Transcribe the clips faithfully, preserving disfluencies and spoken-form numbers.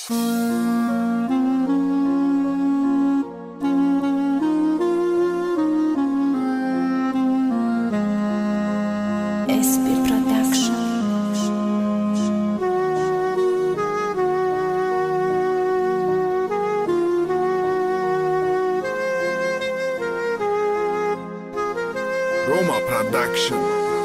Roma Production.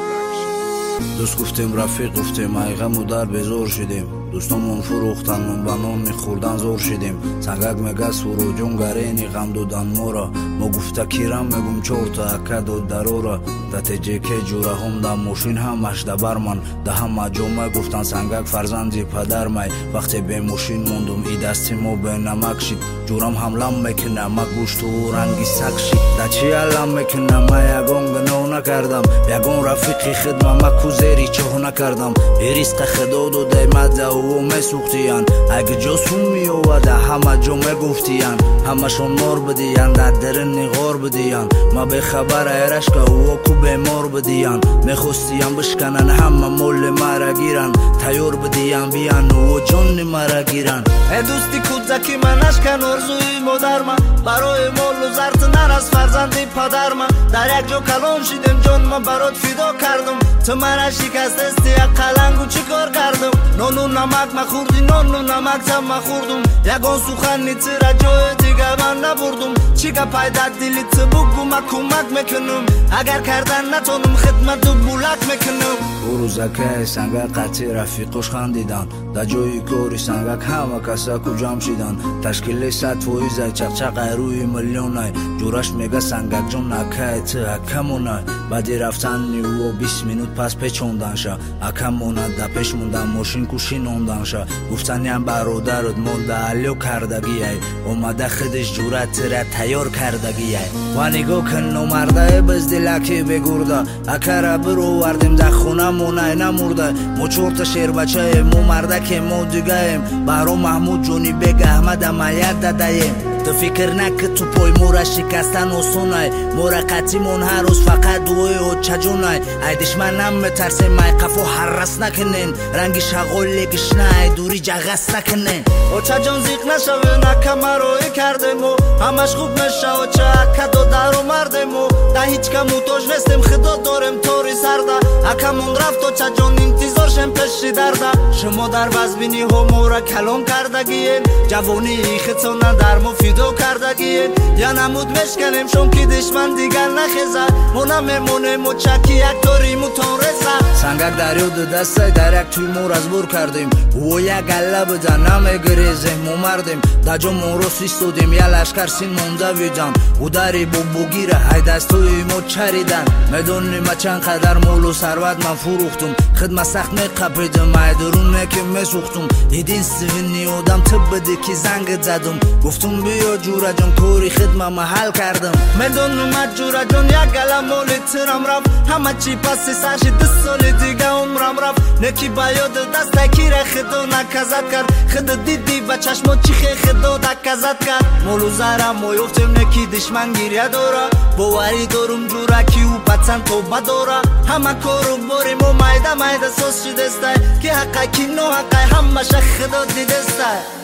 دوست گفتیم رفیق گفتیم майғаму дар безор шидем дӯстонмон фурӯхтан ба нон мехӯрдан зор шидем сангак мегас фуруҷон гарени ғам додан моро мо гуфта кирам мегум чорта ака дод дарора да теҷеке ҷураҳом да мошин ҳамаш да барман да ҳама ҷо май гуфтан сангак фарзанди падар май вақте бе мошин мондум и дасти мо бенамак шид ҷурам ҳамлам мекуна ма гӯшту ранги саг шид да чи алам мекуна ма ягон гуноҳ накардам ягон рафиқи хидма ма кузери чоҳ накардам ирисқа худо додай мада ӯ месӯхтиян аги ҷо сум меовада ҳама ҷо мегуфтиян ҳамашон мор бидиян дар дирини ғор бидиян ма бехабар айрашка ӯо ку бемор бидиян мехостиян бишканан ҳама моли мара гиран тайёр бидиян биян ӯо ҷони мара гиран э дӯсти кӯдаки ман ашкан орзуи модарма барои молу зартнар аз фарзанди падарма дар як ҷо калон шидем ҷон ма барот фидо кардум ту мара шикастасти як қалангу чӣ кор кардум нону намак ма хӯрди нону намак зам ма хӯрдум ягон сухани тира ҷои дига ман набурдум чӣ гапай дар дили ту бугу ма кӯмак мекунум агар кардан натонум хидмату булак мекунум ӯ рӯзакаи сангак қатъи рафиқош хандидан дар ҷои кори сангак ҳама касаку ҷамъ шидан ташкили сад фоизай чақчақай рӯи миллионай ҷураш мега сангакҷон акаи ту акамонай баъди рафтани ӯ бист минут пас печонданша акамона да пеш мондан мошин кушинонданша гуфтаниян бародарот монда алё кардагияй омада хидиш ҷура тира тайёр кардагияй ва нигоҳ кун номардаи биздилаки бегурда акара бировардем дар хона монай намурда мо чорта шербачаем мо мардаке мо дигаем баҳром маҳмуд ҷони бег аҳмада мая дадаем ту фикр накӣ ту пой мора шикастан осонай мора қатъимон ҳар рӯз фақат дуои очаҷонай ай душман наметарсем ай қафо ҳаррас накунен ранги шағоли гишнай дури ҷағас накунен очаҷон зиқ нашаве нака мароӣ кардемо ҳамаш хуб меша оча ака додару мардемо да ҳеҷ ка муҳтоҷ нестем худо дорем тори сарда акамон рафт очаҷон интизор шем пеши дарда шумо дар базбиниҳо мора калон кардагиен ҷавонии хитона дар мо фидо кардагиен я намуд мешканем шон ки душман дигар нахеза мо намемонем очаки як торимутон реза сангак дар ёду дастай дар як тӯй мо разбор кардем ӯо як алла буда намегирезем мо мардем дар ҷо моро истодем я лашкар син монда видам удари бобогира ай дастҳои мо чаридан медонем ма чанд қадар молу сарват ман фурӯхтум хидма сахт меқапидим ай дуруне ки месӯхтум единственни одам ту буди ки зангит задум гуфтум биё ҷураҷон кори хидма ма ҳал кардам медонум ад ҷураҷон як гала моли тирам рафт ҳама чӣ паси сарши ду соли дига умрам рафт неки ба ёду дастай кира худо наказат кард худу диди ба чашмо чӣ хе худо наказат кард молу зарам мо ёфтем неки душман гиря дора боварӣ дорум ҷура ки ӯ патсан тоба дора ҳама кору бори мо майда майда соз шидестай ки ҳаққай ки ноҳаққай ҳамаша худо дидестай